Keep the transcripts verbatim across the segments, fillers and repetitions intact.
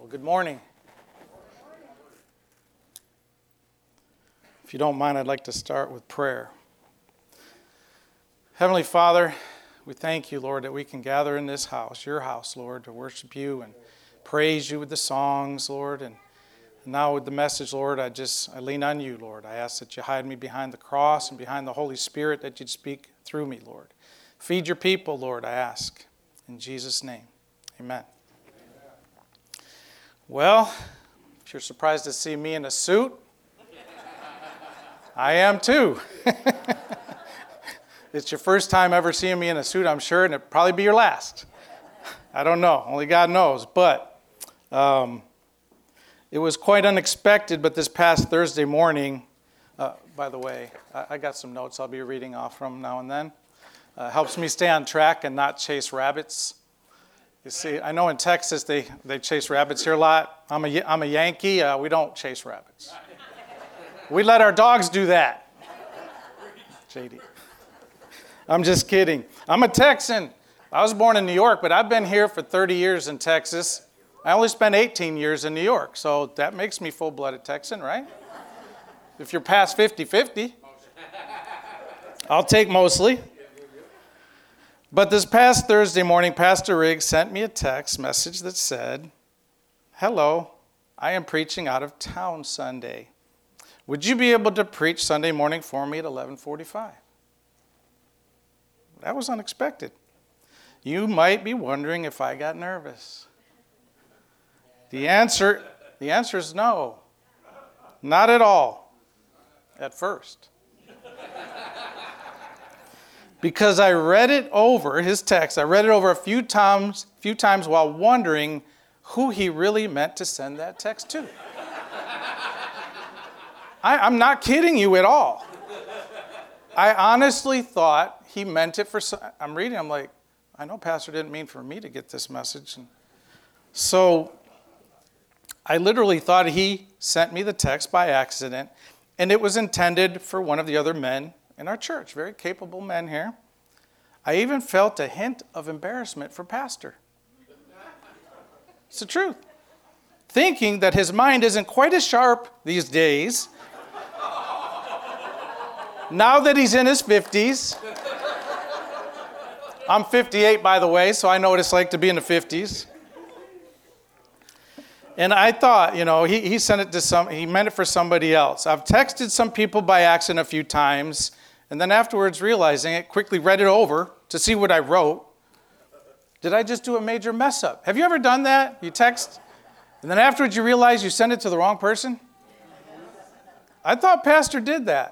Good morning. If you don't mind, I'd like to start with prayer. Heavenly Father, we thank you, Lord, that we can gather in this house, your house, Lord, to worship you and praise you with the songs, Lord. And now with the message, Lord, I just I lean on you, Lord. I ask that you hide me behind the cross and behind the Holy Spirit, that you'd speak through me, Lord. Feed your people, Lord, I ask. In Jesus' name, amen. Well, if you're surprised to see me in a suit, I am too. It's your first time ever seeing me in a suit, I'm sure, and it'll probably be your last. I don't know. Only God knows. But um, it was quite unexpected, but this past Thursday morning, uh, by the way, I, I got some notes I'll be reading off from now and then. Uh, helps me stay on track and not chase rabbits. You see, I know in Texas they, they chase rabbits here a lot. I'm a, I'm a Yankee. Uh, we don't chase rabbits. We let our dogs do that. J D. I'm just kidding. I'm a Texan. I was born in New York, but I've been here for thirty years in Texas. I only spent eighteen years in New York, so that makes me full-blooded Texan, right? If you're past fifty-fifty, I'll take mostly. But this past Thursday morning, Pastor Riggs sent me a text message that said, "Hello, I am preaching out of town Sunday. Would you be able to preach Sunday morning for me at eleven forty-five? That was unexpected. You might be wondering if I got nervous. The answer, the answer is no. Not at all. At first. Because I read it over, his text, I read it over a few times, few times while wondering who he really meant to send that text to. I, I'm not kidding you at all. I honestly thought he meant it for, I'm reading, I'm like, I know Pastor didn't mean for me to get this message. And so I literally thought he sent me the text by accident, and it was intended for one of the other men in our church, very capable men here. I even felt a hint of embarrassment for Pastor. It's the truth. Thinking that his mind isn't quite as sharp these days, now that he's in his fifties. I'm fifty-eight, by the way, so I know what it's like to be in the fifties. And I thought, you know, he, he sent it to some, he meant it for somebody else. I've texted some people by accident a few times, and then afterwards realizing it, quickly read it over to see what I wrote. Did I just do a major mess up? Have you ever done that? You text, and then afterwards you realize you sent it to the wrong person? I thought Pastor did that.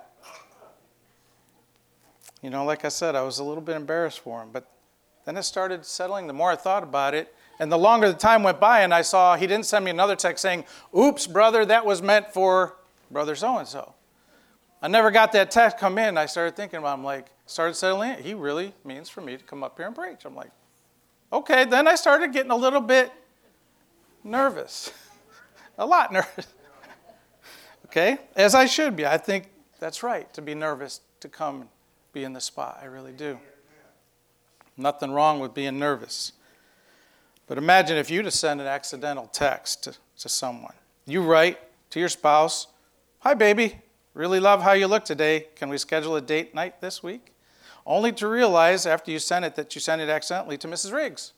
You know, like I said, I was a little bit embarrassed for him, but then it started settling the more I thought about it, and the longer the time went by and I saw he didn't send me another text saying, "Oops, brother, that was meant for brother so-and-so." I never got that text come in. I started thinking about it. I'm like, started settling in. He really means for me to come up here and preach. I'm like, okay. Then I started getting a little bit nervous. A lot nervous. Okay? As I should be. I think that's right, to be nervous, to come and be in the spot. I really do. Nothing wrong with being nervous. But imagine if you just send an accidental text to, to someone. You write to your spouse, "Hi, baby. Really love how you look today. Can we schedule a date night this week?" Only to realize after you sent it that you sent it accidentally to Missus Riggs.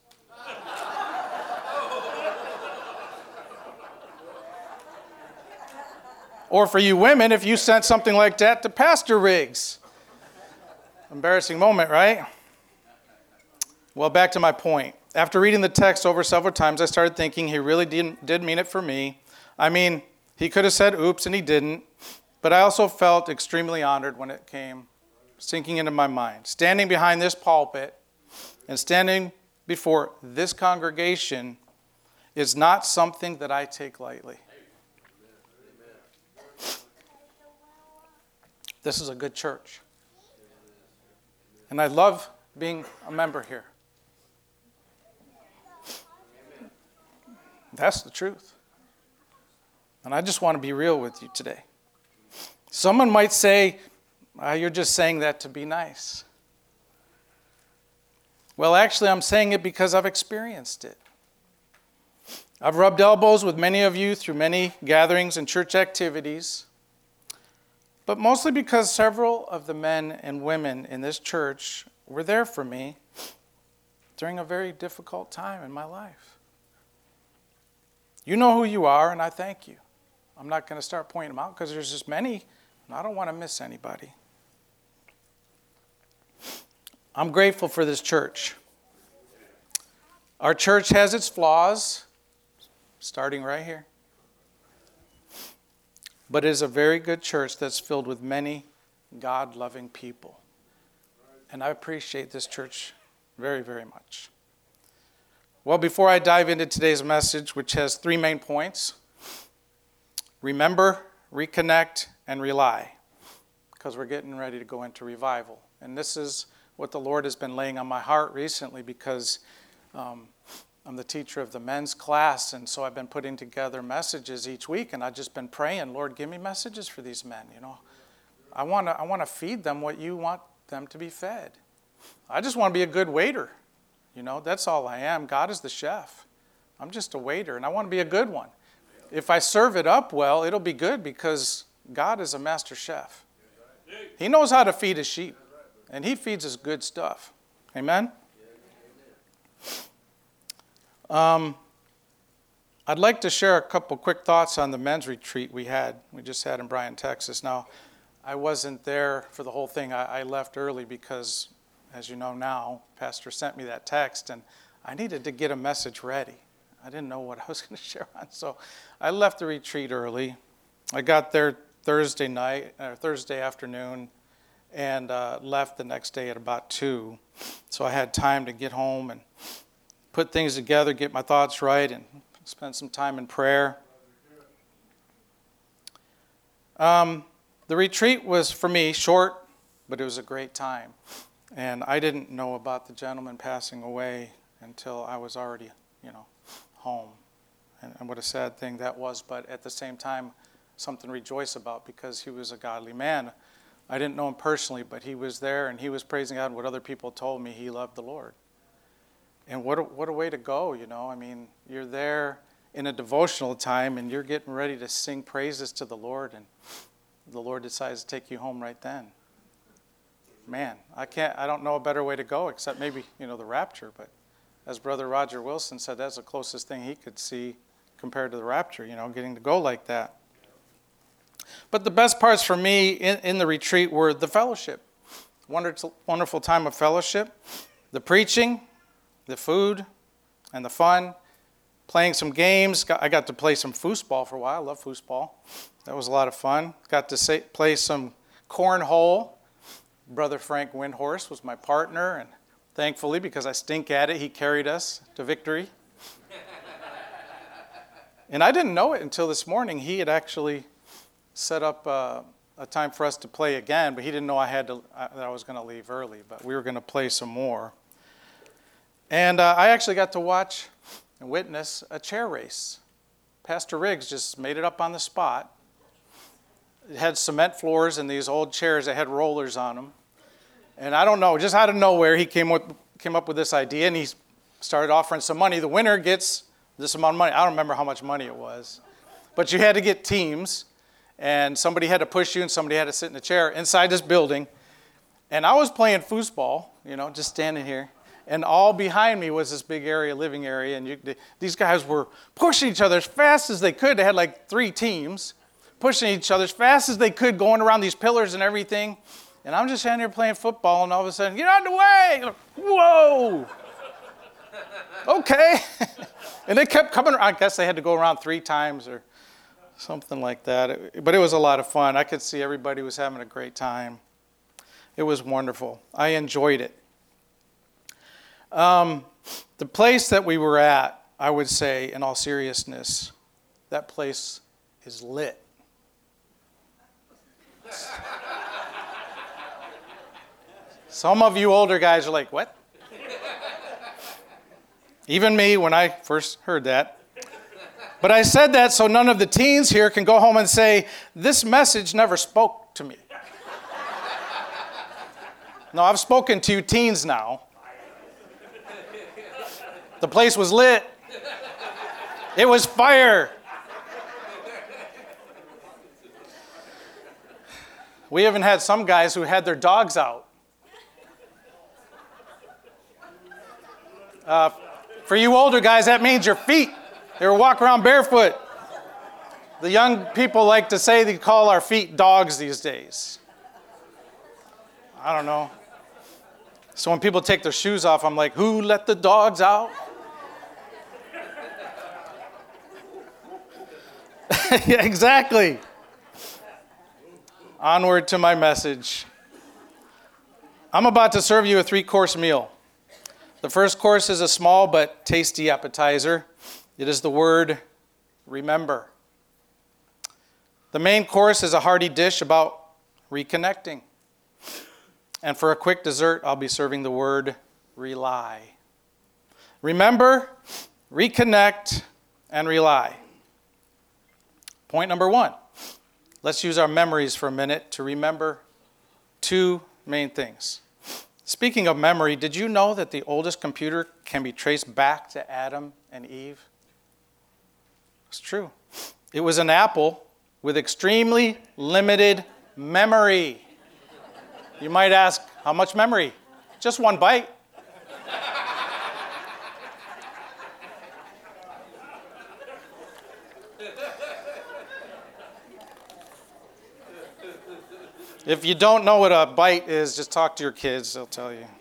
Or for you women, if you sent something like that to Pastor Riggs. Embarrassing moment, right? Well, back to my point. After reading the text over several times, I started thinking he really didn't, did mean it for me. I mean, he could have said oops, and he didn't. But I also felt extremely honored when it came sinking into my mind. Standing behind this pulpit and standing before this congregation is not something that I take lightly. This is a good church. And I love being a member here. That's the truth. And I just want to be real with you today. Someone might say, oh, you're just saying that to be nice. Well, actually, I'm saying it because I've experienced it. I've rubbed elbows with many of you through many gatherings and church activities, but mostly because several of the men and women in this church were there for me during a very difficult time in my life. You know who you are, and I thank you. I'm not going to start pointing them out because there's just many, and I don't want to miss anybody. I'm grateful for this church. Our church has its flaws, starting right here. But it is a very good church that's filled with many God-loving people. And I appreciate this church very, very much. Well, before I dive into today's message, which has three main points, remember, reconnect, and rely, because we're getting ready to go into revival. And this is what the Lord has been laying on my heart recently, because um, I'm the teacher of the men's class, and so I've been putting together messages each week, and I've just been praying, Lord, give me messages for these men. You know, I want to I want to feed them what you want them to be fed. I just want to be a good waiter. You know, that's all I am. God is the chef. I'm just a waiter, and I want to be a good one. If I serve it up well, it'll be good because God is a master chef. He knows how to feed his sheep, and he feeds us good stuff. Amen? Um, I'd like to share a couple quick thoughts on the men's retreat we had. We just had in Bryan, Texas. Now, I wasn't there for the whole thing. I, I left early because, as you know now, Pastor sent me that text, and I needed to get a message ready. I didn't know what I was going to share on, so I left the retreat early. I got there Thursday night, or Thursday afternoon, and uh, left the next day at about two. So I had time to get home and put things together, get my thoughts right, and spend some time in prayer. Um, the retreat was, for me, short, but it was a great time. And I didn't know about the gentleman passing away until I was already, you know, home. And, and what a sad thing that was, but at the same time, something to rejoice about because he was a godly man. I didn't know him personally, but he was there and he was praising God, and what other people told me, he loved the Lord. And what a, what a way to go, you know. I mean, you're there in a devotional time and you're getting ready to sing praises to the Lord, and the Lord decides to take you home right then. Man, I can't, I don't know a better way to go except maybe, you know, the rapture, but as Brother Roger Wilson said, that's the closest thing he could see compared to the rapture, you know, getting to go like that. But the best parts for me in, in the retreat were the fellowship. Wonderful, wonderful time of fellowship, the preaching, the food, and the fun, playing some games. I got to play some foosball for a while. I love foosball. That was a lot of fun. Got to say, play some cornhole. Brother Frank Windhorse was my partner, and thankfully, because I stink at it, he carried us to victory. And I didn't know it until this morning. He had actually set up uh, a time for us to play again, but he didn't know I had to, uh, that I was going to leave early, but we were going to play some more. And uh, I actually got to watch and witness a chair race. Pastor Riggs just made it up on the spot. It had cement floors and these old chairs that had rollers on them. And I don't know, just out of nowhere, he came with, came up with this idea, and he started offering some money. The winner gets this amount of money. I don't remember how much money it was. But you had to get teams, and somebody had to push you, and somebody had to sit in a chair inside this building. And I was playing foosball, you know, just standing here. And all behind me was this big area, living area, and you, these guys were pushing each other as fast as they could. They had like three teams, pushing each other as fast as they could, going around these pillars and everything. And I'm just standing here playing football, and all of a sudden, get out of the way! Like, whoa! Okay. And they kept coming around. I guess they had to go around three times or something like that. It, but it was a lot of fun. I could see everybody was having a great time. It was wonderful. I enjoyed it. Um, the place that we were at, I would say, in all seriousness, that place is lit. Some of you older guys are like, what? Even me when I first heard that. But I said that so none of the teens here can go home and say, this message never spoke to me. No, I've spoken to you teens now. The place was lit. It was fire. We even had some guys who had their dogs out. Uh, for you older guys, that means your feet. They were walking around barefoot. The young people like to say they call our feet dogs these days. I don't know. So when people take their shoes off, I'm like, who let the dogs out? Yeah, exactly. Onward to my message. I'm about to serve you a three-course meal. The first course is a small but tasty appetizer. It is the word remember. The main course is a hearty dish about reconnecting. And for a quick dessert, I'll be serving the word rely. Remember, reconnect, and rely. Point number one. Let's use our memories for a minute to remember two main things. Speaking of memory, did you know that the oldest computer can be traced back to Adam and Eve? It's true. It was an Apple with extremely limited memory. You might ask, how much memory? Just one byte. If you don't know what a byte is, just talk to your kids, they'll tell you.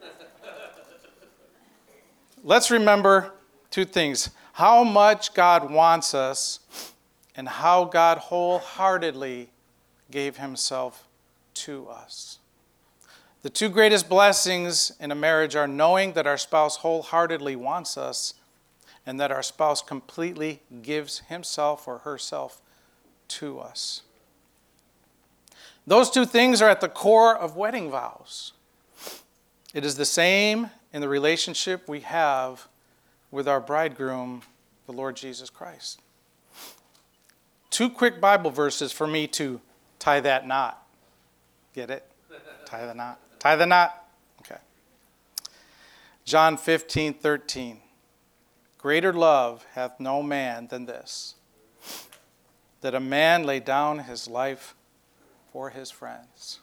Let's remember two things. How much God wants us and how God wholeheartedly gave himself to us. The two greatest blessings in a marriage are knowing that our spouse wholeheartedly wants us and that our spouse completely gives himself or herself to us. Those two things are at the core of wedding vows. It is the same in the relationship we have with our bridegroom, the Lord Jesus Christ. Two quick Bible verses for me to tie that knot. Get it? Tie the knot. Tie the knot. Okay. John fifteen thirteen. Greater love hath no man than this, that a man lay down his life for his friends.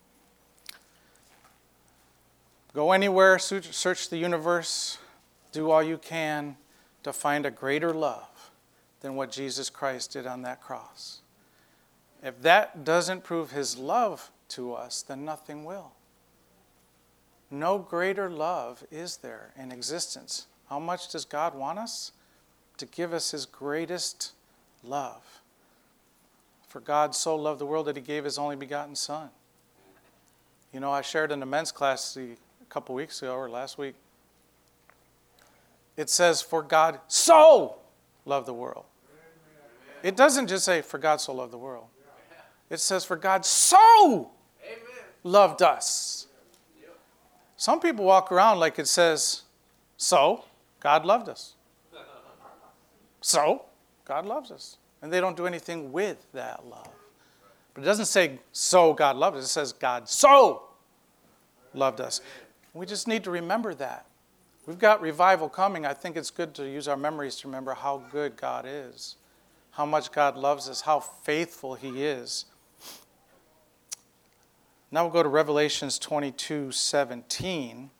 Go anywhere, search the universe, do all you can to find a greater love than what Jesus Christ did on that cross. If that doesn't prove his love to us, then nothing will. No greater love is there in existence. How much does God want us? To give us his greatest love. For God so loved the world that he gave his only begotten Son. You know, I shared in the men's class a couple weeks ago or last week. It says, for God so loved the world. It doesn't just say, for God so loved the world. It says, for God so loved us. Some people walk around like it says, so God loved us. So God loves us. And they don't do anything with that love. But it doesn't say, so God loved us. It says, God so loved us. We just need to remember that. We've got revival coming. I think it's good to use our memories to remember how good God is, how much God loves us, how faithful he is. Now we'll go to Revelations twenty-two seventeen.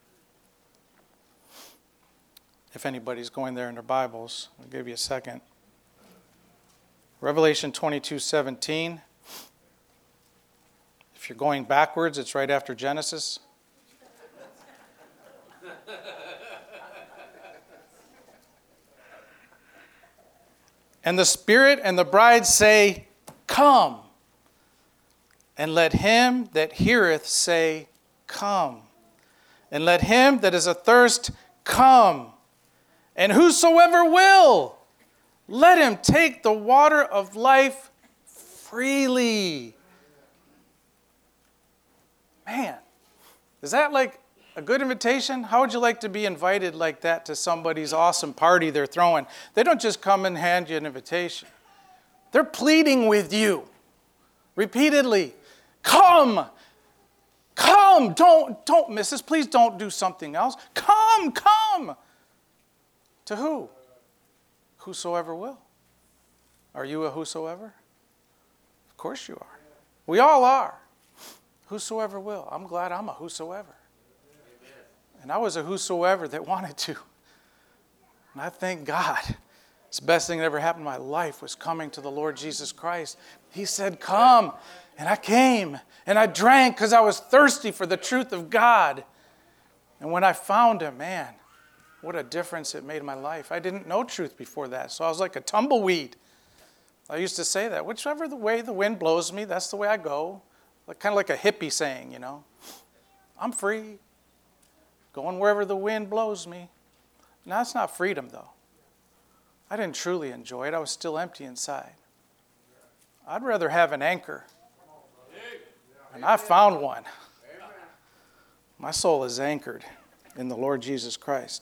If anybody's going there in their Bibles, I'll give you a second. Revelation twenty-two seventeen. If you're going backwards, it's right after Genesis. And the Spirit and the bride say, come. And let him that heareth say, come. And let him that is athirst come. And whosoever will, let him take the water of life freely. Man, is that like a good invitation? How would you like to be invited like that to somebody's awesome party they're throwing? They don't just come and hand you an invitation. They're pleading with you repeatedly. Come, come, don't, don't miss this. Please don't do something else. Come, come. To who? whosoever will. Are you a whosoever? Of course you are. We all are. Whosoever will. I'm glad I'm a whosoever. And I was a whosoever that wanted to. And I thank God. It's the best thing that ever happened in my life was coming to the Lord Jesus Christ. He said, come. And I came. And I drank because I was thirsty for the truth of God. And when I found Him, man, what a difference it made in my life. I didn't know truth before that. So I was like a tumbleweed. I used to say that. Whichever the way the wind blows me, that's the way I go. Like, kind of like a hippie saying, you know. I'm free. Going wherever the wind blows me. Now, that's not freedom, though. I didn't truly enjoy it. I was still empty inside. I'd rather have an anchor. And I found one. My soul is anchored in the Lord Jesus Christ.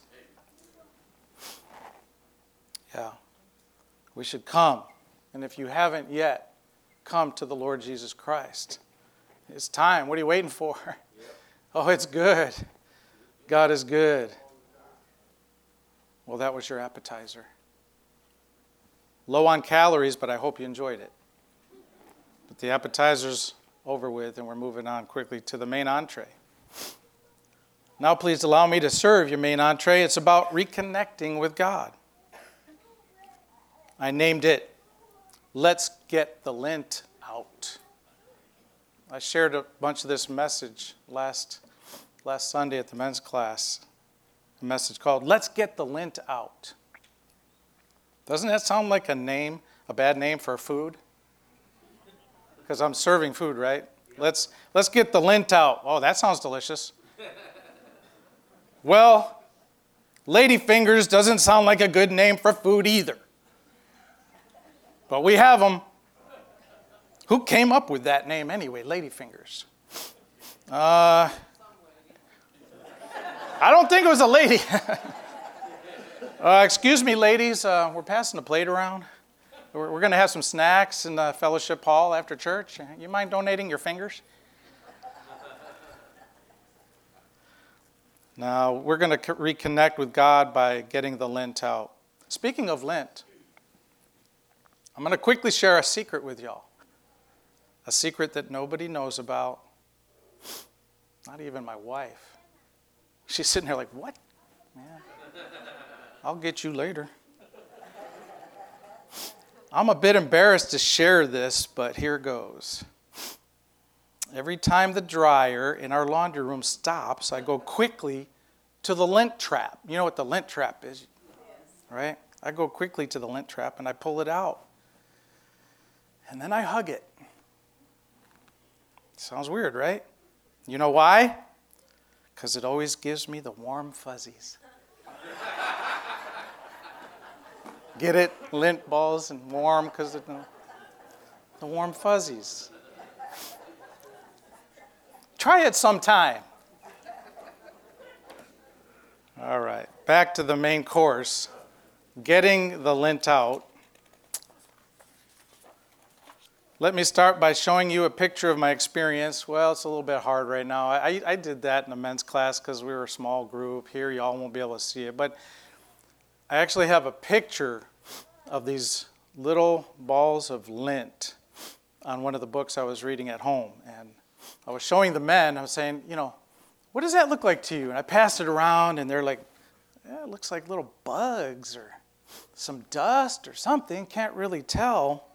Yeah. We should come. And if you haven't yet, come to the Lord Jesus Christ. It's time. What are you waiting for? Oh, it's good. God is good. Well, that was your appetizer. Low on calories, but I hope you enjoyed it. But the appetizer's over with, and we're moving on quickly to the main entree. Now, please allow me to serve your main entree. It's about reconnecting with God. I named it, Let's Get the Lint Out. I shared a bunch of this message last, last Sunday at the men's class. A message called, Let's Get the Lint Out. Doesn't that sound like a name, a bad name for food? Because I'm serving food, right? Let's, let's get the lint out. Oh, that sounds delicious. Well, ladyfingers doesn't sound like a good name for food either. But we have them. Who came up with that name anyway, ladyfingers? Uh, I don't think it was a lady. uh, excuse me, ladies. Uh, we're passing the plate around. We're, we're going to have some snacks in the fellowship hall after church. You mind donating your fingers? Now, we're going to reconnect with God by getting the lint out. Speaking of lint, I'm going to quickly share a secret with y'all. A secret that nobody knows about. Not even my wife. She's sitting there like, what? Man, I'll get you later. I'm a bit embarrassed to share this, but here goes. Every time the dryer in our laundry room stops, I go quickly to the lint trap. You know what the lint trap is, yes. Right? I go quickly to the lint trap and I pull it out. And then I hug it. Sounds weird, right? You know why? Because it always gives me the warm fuzzies. Get it? Lint balls and warm because of the, the warm fuzzies. Try it sometime. All right, back to the main course. Getting the lint out. Let me start by showing you a picture of my experience. Well, it's a little bit hard right now. I, I did that in the men's class because we were a small group. Here, y'all won't be able to see it. But I actually have a picture of these little balls of lint on one of the books I was reading at home. And I was showing the men, I was saying, you know, what does that look like to you? And I passed it around, and they're like, yeah, it looks like little bugs or some dust or something. Can't really tell.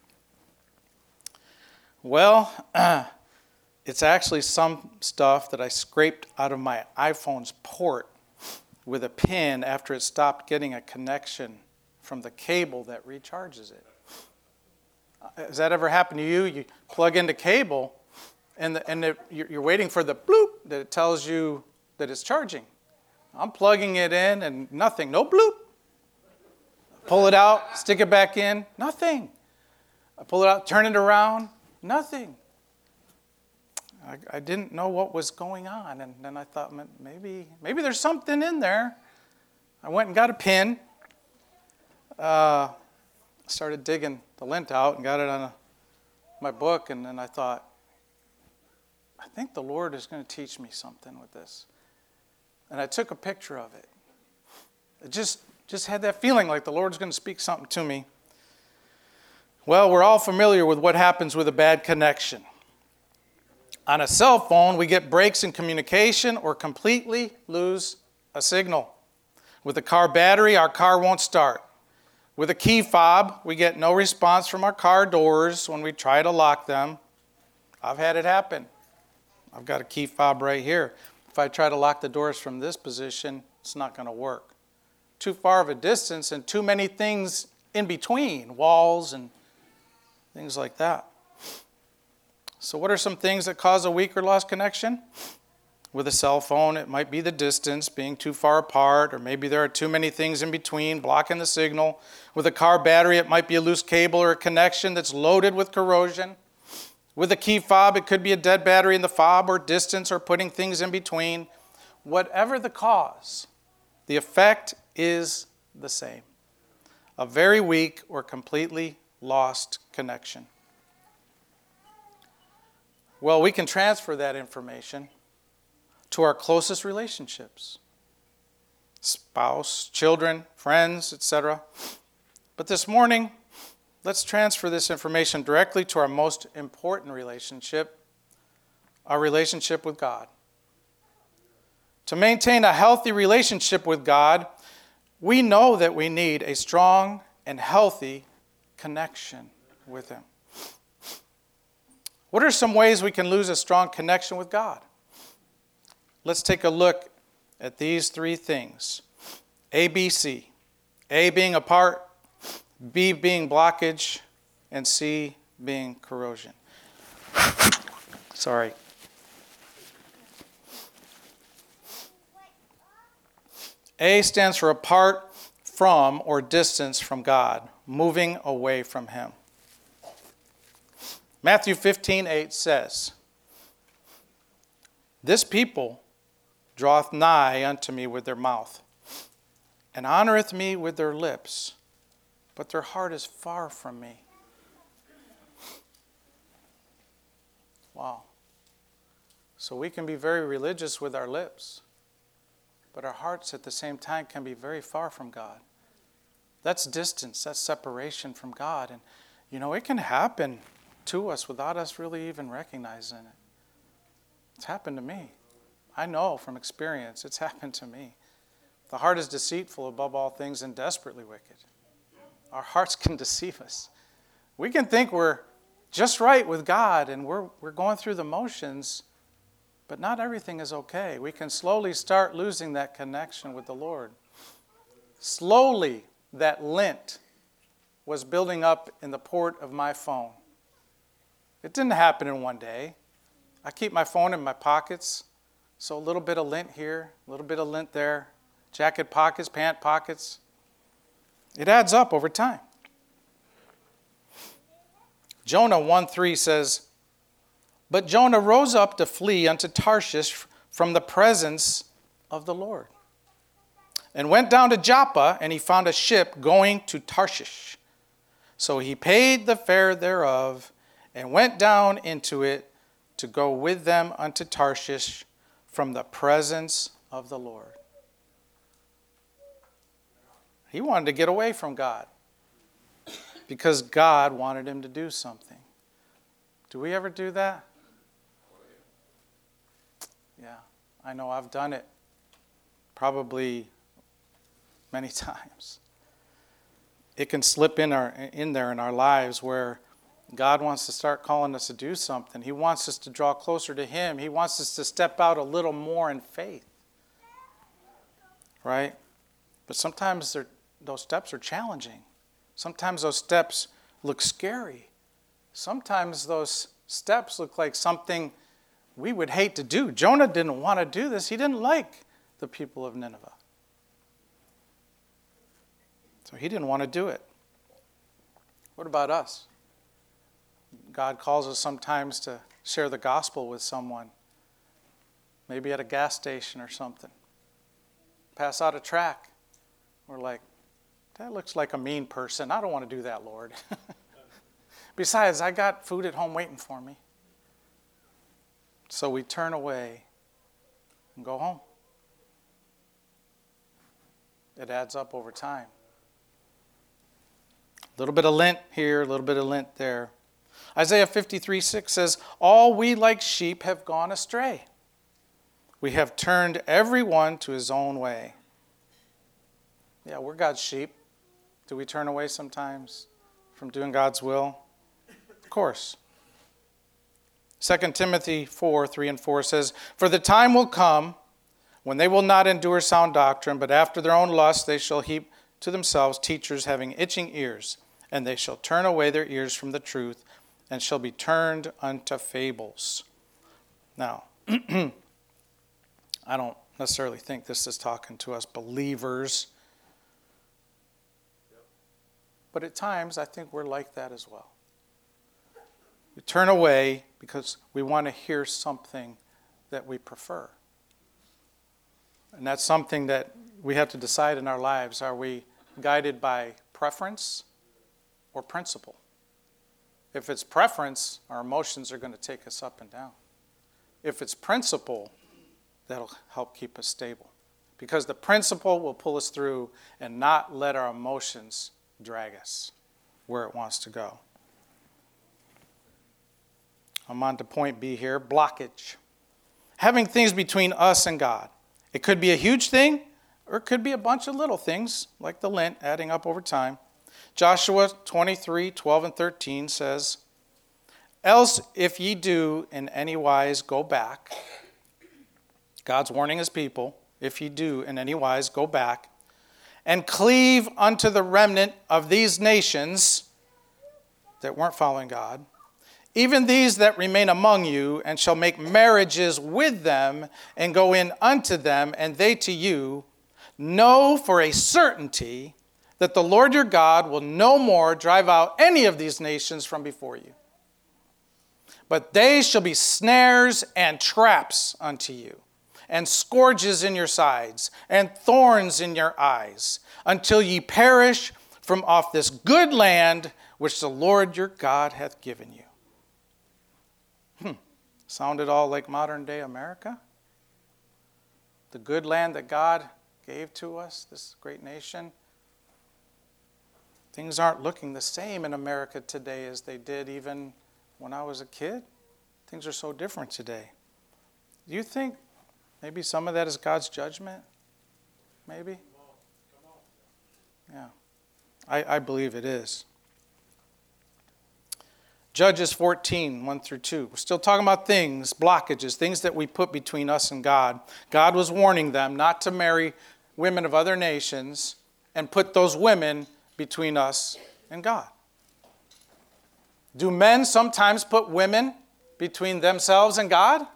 Well, uh, it's actually some stuff that I scraped out of my iPhone's port with a pin after it stopped getting a connection from the cable that recharges it. Has that ever happened to you? You plug into cable, and, the, and the, you're waiting for the bloop that it tells you that it's charging. I'm plugging it in, and nothing. No bloop. Pull it out, stick it back in. Nothing. I pull it out, turn it around. Nothing. I, I didn't know what was going on, and then I thought maybe maybe there's something in there. I went and got a pin, uh, started digging the lint out and got it on a, my book, and then I thought, I think the Lord is going to teach me something with this. And I took a picture of it. It just Just had that feeling like the Lord's going to speak something to me. Well, we're all familiar with what happens with a bad connection. On a cell phone, we get breaks in communication or completely lose a signal. With a car battery, our car won't start. With a key fob, we get no response from our car doors when we try to lock them. I've had it happen. I've got a key fob right here. If I try to lock the doors from this position, it's not going to work. Too far of a distance and too many things in between, walls and things like that. So what are some things that cause a weak or lost connection? With a cell phone, it might be the distance, being too far apart, or maybe there are too many things in between, blocking the signal. With a car battery, it might be a loose cable or a connection that's loaded with corrosion. With a key fob, it could be a dead battery in the fob, or distance, or putting things in between. Whatever the cause, the effect is the same. A very weak or completely lost connection. Well, we can transfer that information to our closest relationships. Spouse, children, friends, et cetera. But this morning, let's transfer this information directly to our most important relationship, our relationship with God. To maintain a healthy relationship with God, we know that we need a strong and healthy connection with Him. What are some ways we can lose a strong connection with God? Let's take a look at these three things. A, B, C. A being apart, B being blockage, and C being corrosion. Sorry. A stands for apart from or distance from God, moving away from Him. Matthew fifteen eight says, "This people draweth nigh unto me with their mouth, and honoreth me with their lips, but their heart is far from me." Wow. So we can be very religious with our lips, but our hearts at the same time can be very far from God. That's distance, that's separation from God. And, you know, it can happen to us without us really even recognizing it. It's happened to me. I know from experience, it's happened to me. The heart is deceitful above all things and desperately wicked. Our hearts can deceive us. We can think we're just right with God and we're, we're going through the motions, but not everything is okay. We can slowly start losing that connection with the Lord. Slowly, that lint was building up in the port of my phone. It didn't happen in one day. I keep my phone in my pockets, so a little bit of lint here, a little bit of lint there, jacket pockets, pant pockets. It adds up over time. Jonah one three says, "But Jonah rose up to flee unto Tarshish from the presence of the Lord, and went down to Joppa, and he found a ship going to Tarshish. So he paid the fare thereof, and went down into it to go with them unto Tarshish from the presence of the Lord." He wanted to get away from God because God wanted him to do something. Do we ever do that? Yeah, I know I've done it probably many times. It can slip in our in there in our lives where God wants to start calling us to do something. He wants us to draw closer to Him. He wants us to step out a little more in faith. Right? But sometimes those steps are challenging. Sometimes those steps look scary. Sometimes those steps look like something we would hate to do. Jonah didn't want to do this. He didn't like the people of Nineveh. So he didn't want to do it. What about us? God calls us sometimes to share the gospel with someone, maybe at a gas station or something. Pass out a tract. We're like, that looks like a mean person. I don't want to do that, Lord. Besides, I got food at home waiting for me. So we turn away and go home. It adds up over time. A little bit of lint here, a little bit of lint there. Isaiah fifty-three six says, all we like sheep have gone astray. We have turned everyone to his own way. Yeah, we're God's sheep. Do we turn away sometimes from doing God's will? Of course. Second Timothy four three and four says, for the time will come when they will not endure sound doctrine, but after their own lust they shall heap to themselves teachers having itching ears, and they shall turn away their ears from the truth, and shall be turned unto fables. Now, I don't necessarily think this is talking to us believers, but at times I think we're like that as well. We turn away because we want to hear something that we prefer. And that's something that we have to decide in our lives. Are we guided by preference or principle? If it's preference, our emotions are going to take us up and down. If it's principle, that'll help keep us stable. Because the principle will pull us through and not let our emotions drag us where it wants to go. I'm on to point B here, blockage. Having things between us and God. It could be a huge thing, or it could be a bunch of little things, like the lint adding up over time. Joshua twenty-three twelve and thirteen says, else if ye do in any wise go back, God's warning his people, if ye do in any wise go back, and cleave unto the remnant of these nations that weren't following God, even these that remain among you, and shall make marriages with them, and go in unto them, and they to you, know for a certainty that the Lord your God will no more drive out any of these nations from before you. But they shall be snares and traps unto you, and scourges in your sides, and thorns in your eyes, until ye perish from off this good land which the Lord your God hath given you. Hmm. Sounded all like modern day America? The good land that God gave to us, this great nation. Things aren't looking the same in America today as they did even when I was a kid. Things are so different today. Do you think maybe some of that is God's judgment? Maybe? Yeah. I, I believe it is. Judges fourteen, one through two. We're still talking about things, blockages, things that we put between us and God. God was warning them not to marry women of other nations and put those women between us and God. Do men sometimes put women between themselves and God?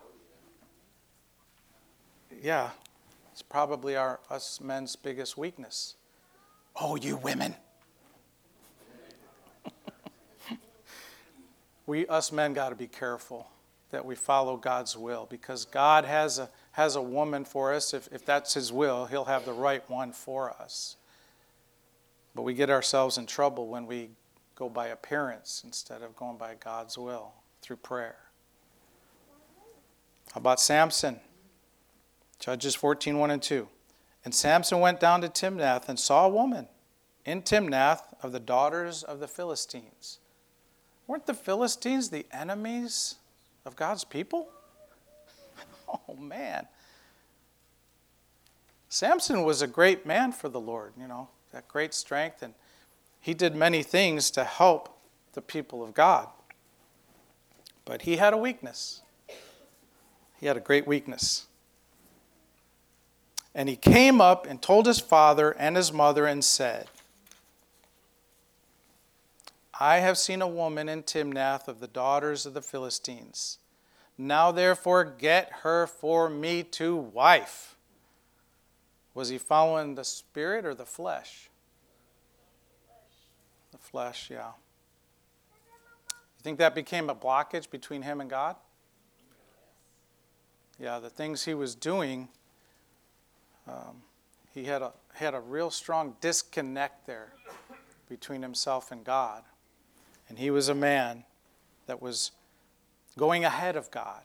Yeah, it's probably our us men's biggest weakness. Oh, you women. We, us men, got to be careful that we follow God's will, because God has a has a woman for us. If, if that's his will, he'll have the right one for us. But we get ourselves in trouble when we go by appearance instead of going by God's will through prayer. How about Samson? Judges fourteen, one and two. And Samson went down to Timnath and saw a woman in Timnath of the daughters of the Philistines. Weren't the Philistines the enemies of God's people? Oh, man. Samson was a great man for the Lord, you know, that great strength, and he did many things to help the people of God. But he had a weakness. He had a great weakness. And he came up and told his father and his mother and said, I have seen a woman in Timnath of the daughters of the Philistines. Now therefore get her for me to wife. Was he following the spirit or the flesh? The flesh, yeah. You think that became a blockage between him and God? Yeah, the things he was doing, um, he had a had a real strong disconnect there between himself and God. And he was a man that was going ahead of God.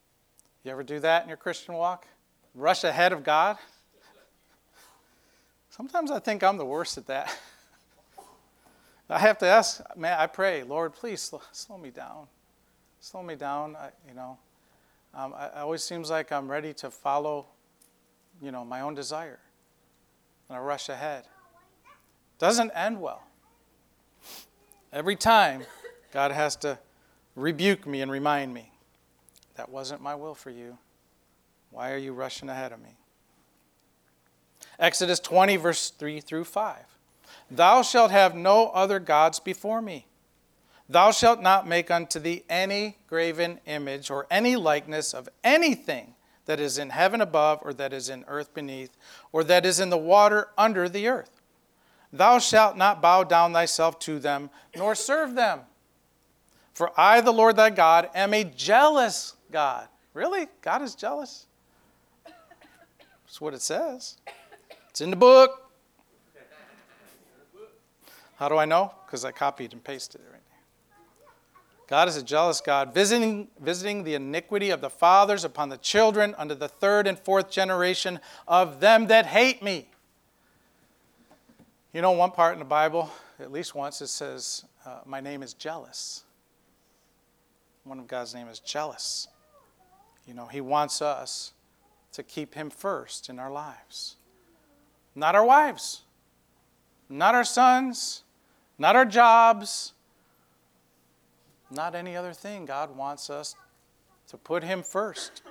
You ever do that in your Christian walk? Rush ahead of God? Sometimes I think I'm the worst at that. I have to ask, man, I pray, Lord, please slow, slow me down. Slow me down, I, you know. Um, I, it always seems like I'm ready to follow, you know, my own desire. And I rush ahead. Doesn't end well. Every time, God has to rebuke me and remind me, that wasn't my will for you. Why are you rushing ahead of me? Exodus twenty, verse three through five. Thou shalt have no other gods before me. Thou shalt not make unto thee any graven image or any likeness of anything that is in heaven above, or that is in earth beneath, or that is in the water under the earth. Thou shalt not bow down thyself to them, nor serve them. For I, the Lord thy God, am a jealous God. Really? God is jealous? That's what it says. It's in the book. How do I know? Because I copied and pasted it right there. God is a jealous God, visiting, visiting the iniquity of the fathers upon the children unto the third and fourth generation of them that hate me. You know, one part in the Bible, at least once, it says, uh, my name is jealous. One of God's name is jealous. You know, he wants us to keep him first in our lives. Not our wives, not our sons, not our jobs, not any other thing. God wants us to put him first.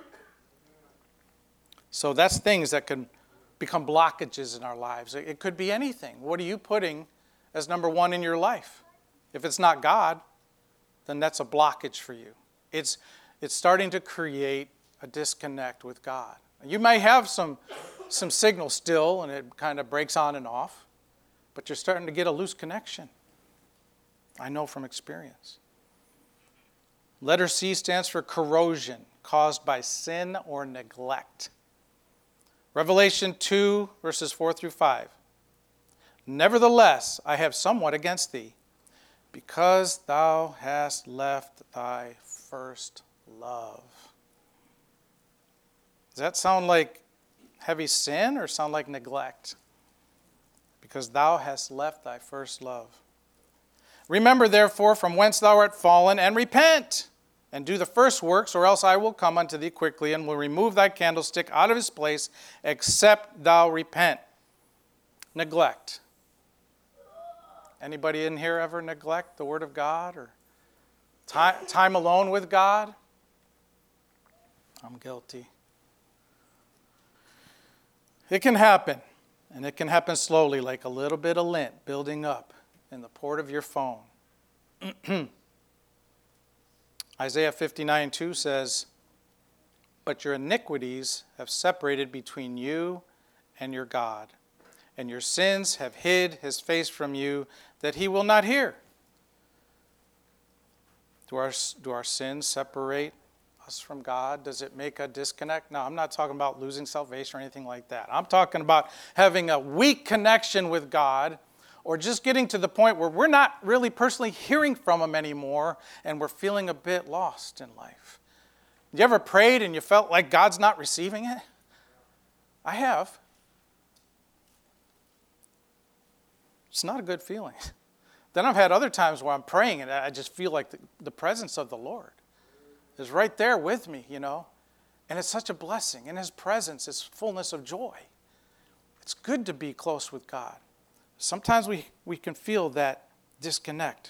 So that's things that can become blockages in our lives. It could be anything. What are you putting as number one in your life? If it's not God, then that's a blockage for you. It's, it's starting to create a disconnect with God. You may have some, some signal still, and it kind of breaks on and off, but you're starting to get a loose connection. I know from experience. Letter C stands for corrosion caused by sin or neglect. Revelation two, verses four through five. Nevertheless, I have somewhat against thee, because thou hast left thy first love. Does that sound like heavy sin or sound like neglect? Because thou hast left thy first love. Remember, therefore, from whence thou art fallen, and repent, and do the first works, or else I will come unto thee quickly, and will remove thy candlestick out of his place, except thou repent. Neglect. Anybody in here ever neglect the Word of God, or time, time alone with God? I'm guilty. It can happen, and it can happen slowly, like a little bit of lint building up in the port of your phone. Isaiah fifty-nine two says, but your iniquities have separated between you and your God, and your sins have hid his face from you, that he will not hear. Do our, do our sins separate us from God? Does it make a disconnect? No, I'm not talking about losing salvation or anything like that. I'm talking about having a weak connection with God, or just getting to the point where we're not really personally hearing from him anymore, and we're feeling a bit lost in life. You ever prayed and you felt like God's not receiving it? I have. It's not a good feeling. Then I've had other times where I'm praying and I just feel like the, the presence of the Lord is right there with me, you know. And it's such a blessing. In his presence is fullness of joy. It's good to be close with God. Sometimes we, we can feel that disconnect.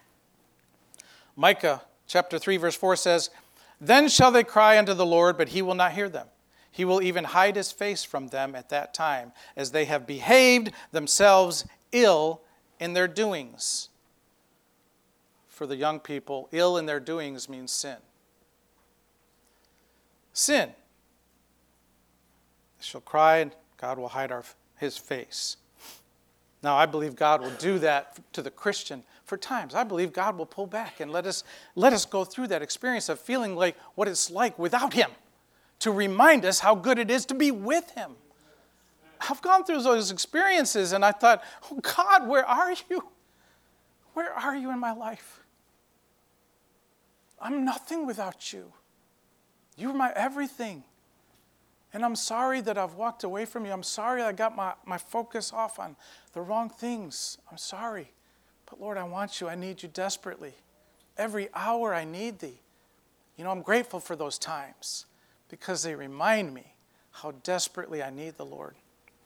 Micah chapter three verse four says, then shall they cry unto the Lord, but he will not hear them. He will even hide his face from them at that time, as they have behaved themselves ill in their doings. For the young people, ill in their doings means sin. Sin. They shall cry, and God will hide our, his face. Now, I believe God will do that to the Christian for times. I believe God will pull back and let us, let us go through that experience of feeling like what it's like without him, to remind us how good it is to be with him. I've gone through those experiences and I thought, oh God, where are you? Where are you in my life? I'm nothing without you. You're my everything. And I'm sorry that I've walked away from you. I'm sorry I got my, my focus off on the wrong things. I'm sorry. But Lord, I want you. I need you desperately. Every hour I need thee. You know, I'm grateful for those times because they remind me how desperately I need the Lord.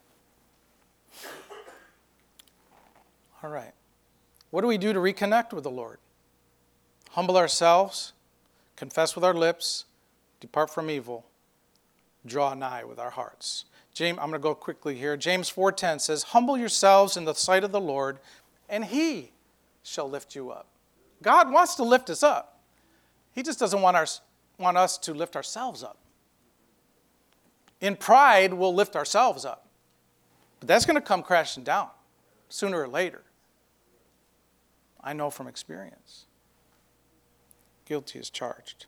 All right. What do we do to reconnect with the Lord? Humble ourselves, confess with our lips, depart from evil, draw nigh with our hearts. James, I'm going to go quickly here. James four ten says, humble yourselves in the sight of the Lord, and he shall lift you up. God wants to lift us up. He just doesn't want, our, want us to lift ourselves up. In pride, we'll lift ourselves up. But that's going to come crashing down sooner or later. I know from experience. Guilty as charged.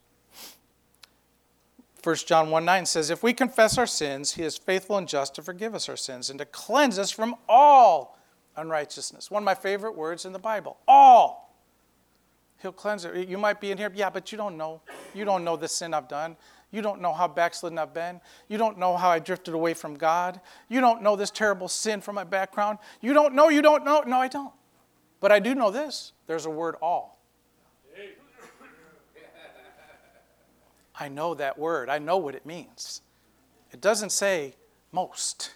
First John one nine says, if we confess our sins, he is faithful and just to forgive us our sins and to cleanse us from all unrighteousness. One of my favorite words in the Bible. All. He'll cleanse it. You might be in here, yeah, but you don't know. You don't know the sin I've done. You don't know how backslidden I've been. You don't know how I drifted away from God. You don't know this terrible sin from my background. You don't know, you don't know. No, I don't. But I do know this. There's a word all. I know that word. I know what it means. It doesn't say most.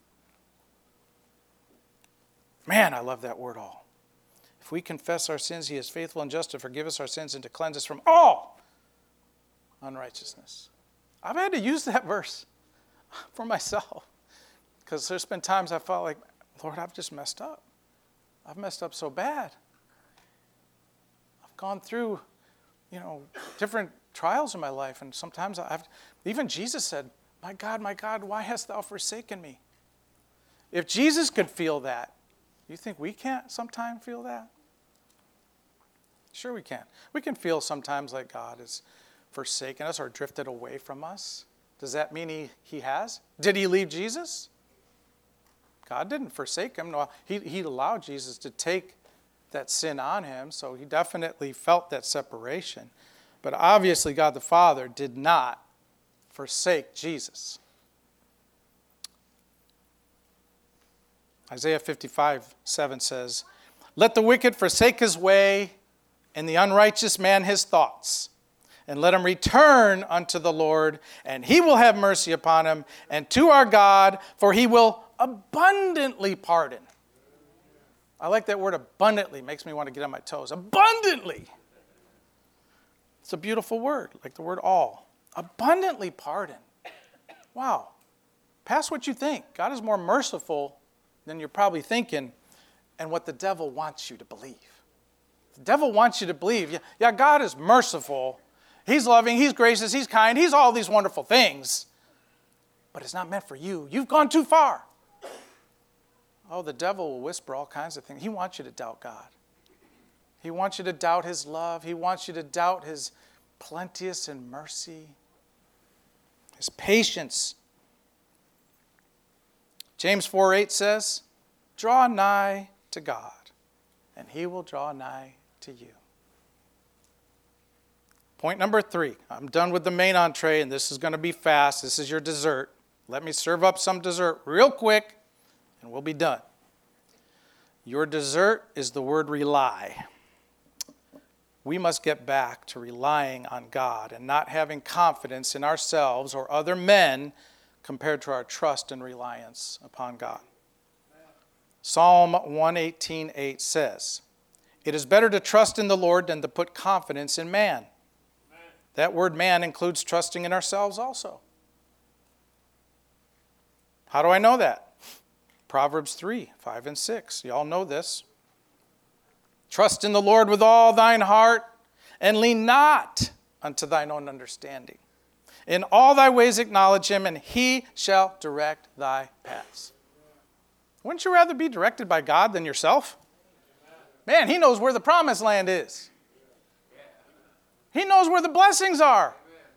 Man, I love that word all. If we confess our sins, he is faithful and just to forgive us our sins and to cleanse us from all unrighteousness. I've had to use that verse for myself because there's been times I felt like, Lord, I've just messed up. I've messed up so bad. I've gone through, you know, different trials in my life, and sometimes I've, even Jesus said, my God, my God, why hast thou forsaken me? If Jesus could feel that, you think we can't sometimes feel that? Sure we can. We can feel sometimes like God has forsaken us or drifted away from us. Does that mean he, he has? Did he leave Jesus? God didn't forsake him. No, he, he allowed Jesus to take that sin on him, so he definitely felt that separation. But obviously God the Father did not forsake Jesus. Isaiah fifty-five seven says, let the wicked forsake his way, and the unrighteous man his thoughts. And let him return unto the Lord, and he will have mercy upon him, and to our God, for he will abundantly pardon. I like that word abundantly. Makes me want to get on my toes. Abundantly. It's a beautiful word, like the word all. Abundantly pardon. Wow. Past what you think. God is more merciful than you're probably thinking and what the devil wants you to believe. The devil wants you to believe, yeah, yeah, God is merciful. He's loving, he's gracious, he's kind, he's all these wonderful things. But it's not meant for you. You've gone too far. Oh, the devil will whisper all kinds of things. He wants you to doubt God. He wants you to doubt his love. He wants you to doubt his plenteous and mercy, his patience. James four eight says, draw nigh to God, and he will draw nigh to you. Point number three. I'm done with the main entree, and this is going to be fast. This is your dessert. Let me serve up some dessert real quick, and we'll be done. Your dessert is the word rely. We must get back to relying on God and not having confidence in ourselves or other men compared to our trust and reliance upon God. Psalm one eighteen eight says, it is better to trust in the Lord than to put confidence in man. Amen. That word man includes trusting in ourselves also. How do I know that? Proverbs three, five and six. You all know this. Trust in the Lord with all thine heart, and lean not unto thine own understanding. In all thy ways acknowledge him, and he shall direct thy paths. Wouldn't you rather be directed by God than yourself? Man, he knows where the promised land is. He knows where the blessings are.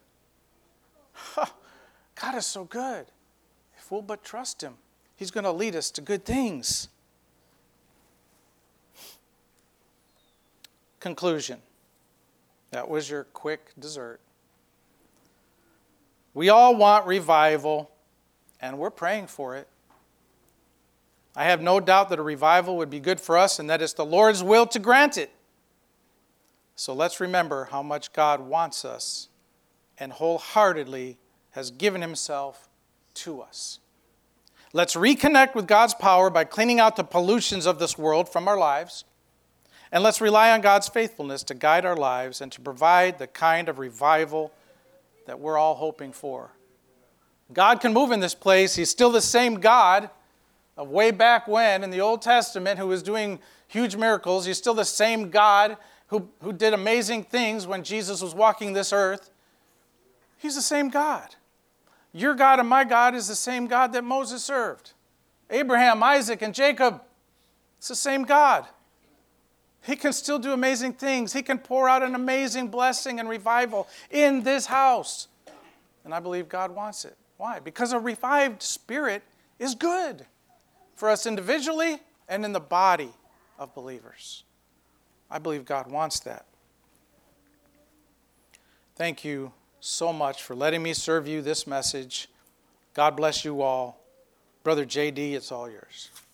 God is so good. If we'll but trust him, he's going to lead us to good things. Conclusion. That was your quick dessert. We all want revival, and we're praying for it. I have no doubt that a revival would be good for us and that it's the Lord's will to grant it. So let's remember how much God wants us and wholeheartedly has given himself to us. Let's reconnect with God's power by cleaning out the pollutions of this world from our lives. And let's rely on God's faithfulness to guide our lives and to provide the kind of revival that we're all hoping for. God can move in this place. He's still the same God of way back when in the Old Testament who was doing huge miracles. He's still the same God who, who did amazing things when Jesus was walking this earth. He's the same God. Your God and my God is the same God that Moses served. Abraham, Isaac, and Jacob. It's the same God. He can still do amazing things. He can pour out an amazing blessing and revival in this house. And I believe God wants it. Why? Because a revived spirit is good for us individually and in the body of believers. I believe God wants that. Thank you so much for letting me serve you this message. God bless you all. Brother J D, it's all yours.